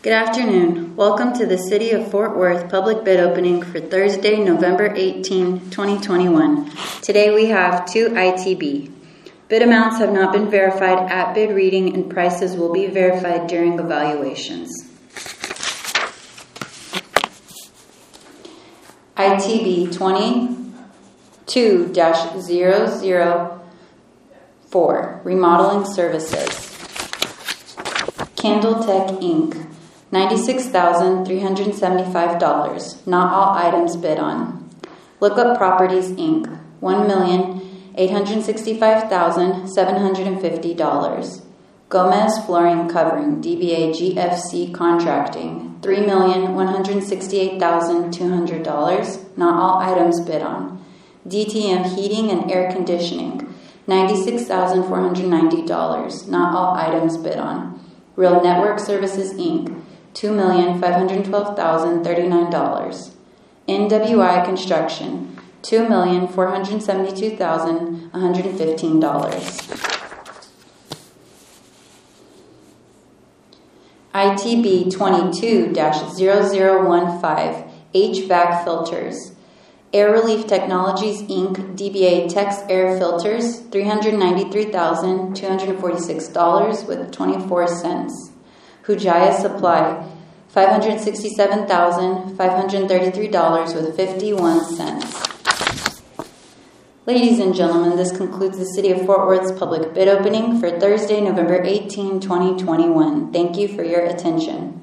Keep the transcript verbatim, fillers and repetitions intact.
Good afternoon. Welcome to the City of Fort Worth public bid opening for Thursday, November eighteenth, twenty twenty-one. Today we have two I T B. Bid amounts have not been verified at bid reading and prices will be verified during evaluations. I T B twenty-two dash zero zero four, Remodeling Services. Candletech Incorporated, ninety-six thousand three hundred seventy-five dollars. Not all items bid on. Lookup Properties Incorporated, one million eight hundred sixty-five thousand seven hundred fifty dollars. Gomez Flooring Covering, D B A G F C Contracting, three million one hundred sixty-eight thousand two hundred dollars. Not all items bid on. D T M Heating and Air Conditioning, ninety-six thousand four hundred ninety dollars. Not all items bid on. Real Network Services Incorporated, two million five hundred twelve thousand thirty-nine dollars. N W I Construction, two million four hundred seventy-two thousand one hundred fifteen dollars. I T B twenty-two dash zero zero one five, H V A C Filters. Air Relief Technologies Incorporated, D B A Tex Air Filters, three hundred ninety-three thousand two hundred forty-six dollars with twenty-four cents. Hujaya Supply, five hundred sixty-seven thousand five hundred thirty-three dollars with fifty-one cents. Ladies and gentlemen, this concludes the City of Fort Worth's public bid opening for Thursday, November eighteenth, twenty twenty-one. Thank you for your attention.